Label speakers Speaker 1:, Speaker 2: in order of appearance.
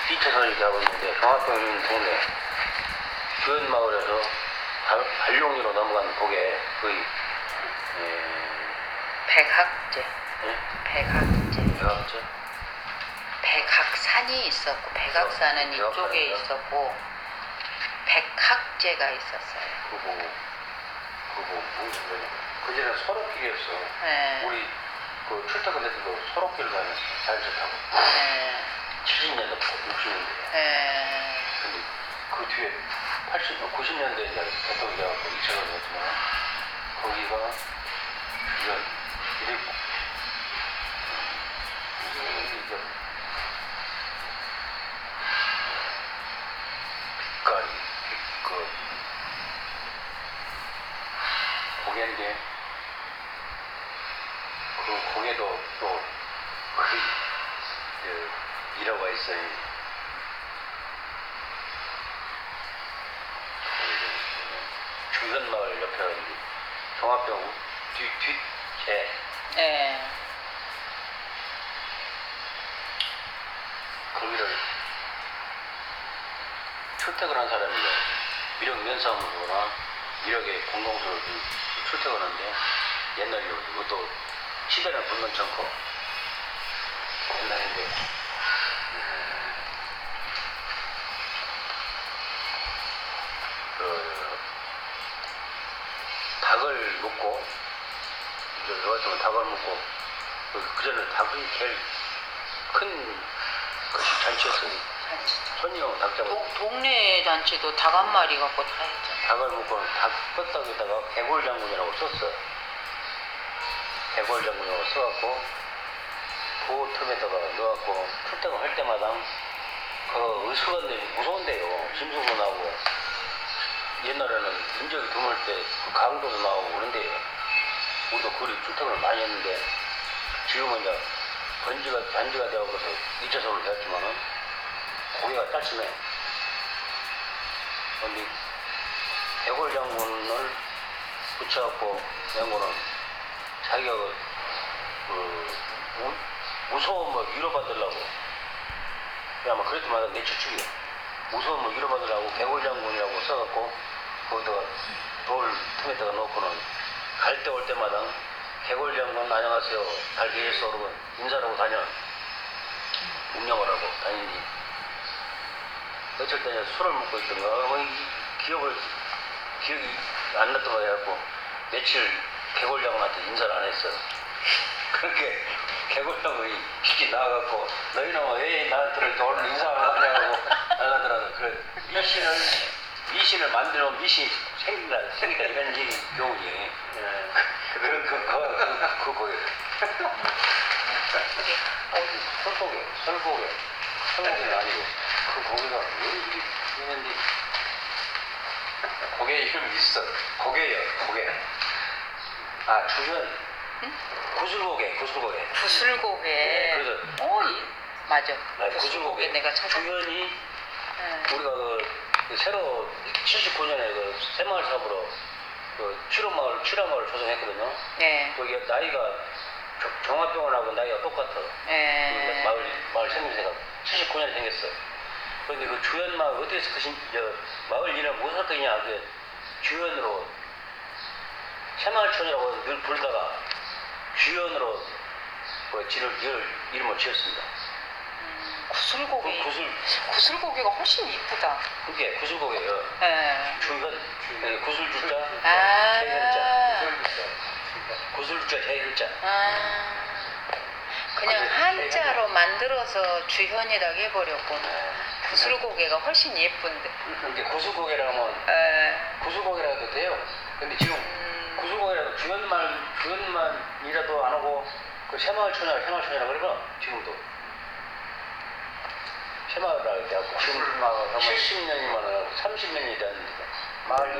Speaker 1: B차선을 이렇게 하고 있는데 종합병 있는 동네 주연마을에서 발룡리로 넘어간 곡에 거의
Speaker 2: 백학제.
Speaker 1: 예?
Speaker 2: 백학제.
Speaker 1: 백학제?
Speaker 2: 백학산이 있었고 백학산은
Speaker 1: 백학산이요?
Speaker 2: 이쪽에 있었고 백학제가 있었어요.
Speaker 1: 그거 무슨 소리냐? 그전에 소록길이었어.
Speaker 2: 네.
Speaker 1: 우리 그 출퇴근에서도 소록길을 다녔어. 자율차 타고.
Speaker 2: 네.
Speaker 1: 70년대, 60년대.
Speaker 2: 네.
Speaker 1: 근데 그 뒤에 90년대에 이제 대통령이 돼갖고 2000년이었지만 거기가 주변 이랬고 이제 빛깔이 빛깔 고개인데 그 고개도 또 그 일화가 있어요. 주현마을 옆에 종합병 뒤에
Speaker 2: 네.
Speaker 1: 거기를 출퇴근한 사람이 미력 면사무소나 미력의 공동소를 출퇴근하는데 옛날에 그것도 시대는 분명치 않고 옛날인데 닭을 먹고 저 같은 닭을 먹고 그 전에 닭이 제일 큰 잔치였어요. 손님 닭 잡아.
Speaker 2: 동네 잔치도 닭 한 마리 갖고 다 했잖아.
Speaker 1: 닭을 먹고 닭 떴다기다가 개골장군이라고 썼어. 개골장군이라고 써갖고 그 틈에다가 넣어갖고 출퇴근 할 때마다 그 의수관들이 무서운데요. 짐승도 나오고 옛날에는 인적이 드물 때 그 강도도 나오고 그런데 우리도 그리 출퇴근을 많이 했는데 지금은 이제 반지가 되어서 2차선으로 되었지만은 고개가 짧으네. 근데 개골장군을 붙여갖고 낸 거는 자기가 무서움을 위로받으려고 아마 그랬더만 내 추측이야. 무서움을 위로받으려고 개골장군이라고 써갖고 거기다가 돌 틈에다가 놓고는 갈 때 올 때마다 개골장군 안녕하세요 잘 계셨어 그러고 인사를 하고 다녀. 묵념을 하고 다니니 며칠 전에 술을 먹고 있던가 기억이 안 났던 거 해갖고 며칠 개골장군한테 인사를 안 했어. 그렇게 개골장군이 기기 나와갖고 너희는 왜 나한테 오늘 인사를 안 하냐고 나가더라고. 그래 미신을 만들면 미신이 생긴다 이런 얘기 교훈이. 그 거기 설고개는 아니고 그 고개가 왜 이렇게 있는지 고개 이름 있어. 고개 주변
Speaker 2: 응?
Speaker 1: 구슬고개
Speaker 2: 구슬고개.
Speaker 1: 네, 그래서
Speaker 2: 맞아.
Speaker 1: 구슬고개
Speaker 2: 내가 찾아.
Speaker 1: 주변이
Speaker 2: 네.
Speaker 1: 우리가 그 새로 79년에 그 새마을 사업으로 그 출연마을 조성했거든요.
Speaker 2: 네.
Speaker 1: 거기 나이가 종합병원하고 나이가 똑같아.
Speaker 2: 네.
Speaker 1: 마을 생김새가 79년에 생겼어. 그런데 그 주연마을 어디서 마을 이름 못 샀더냐 그 주연으로 새마을촌이라고 늘 부르다가 주연으로 이름을 지었습니다.
Speaker 2: 구슬고개.
Speaker 1: 그
Speaker 2: 구슬고개가 훨씬 이쁘다.
Speaker 1: 그게 구슬고개예요.
Speaker 2: 네.
Speaker 1: 주연 구슬주자
Speaker 2: 아.
Speaker 1: 대현자 구슬주자 대현자.
Speaker 2: 그냥 한자로 만들어서 주현이라고 해버렸구나. 구슬고개가 훨씬 예쁜데.
Speaker 1: 이게 구슬고개라면 구슬고개라고 해도 돼요. 근데 지금 구슬고개라도 주연만이라도 안 하고 그 새마을촌이라 그러면 지금도 새마을이라고 해갖고 지금 70년이면 30년이 됐는데 마을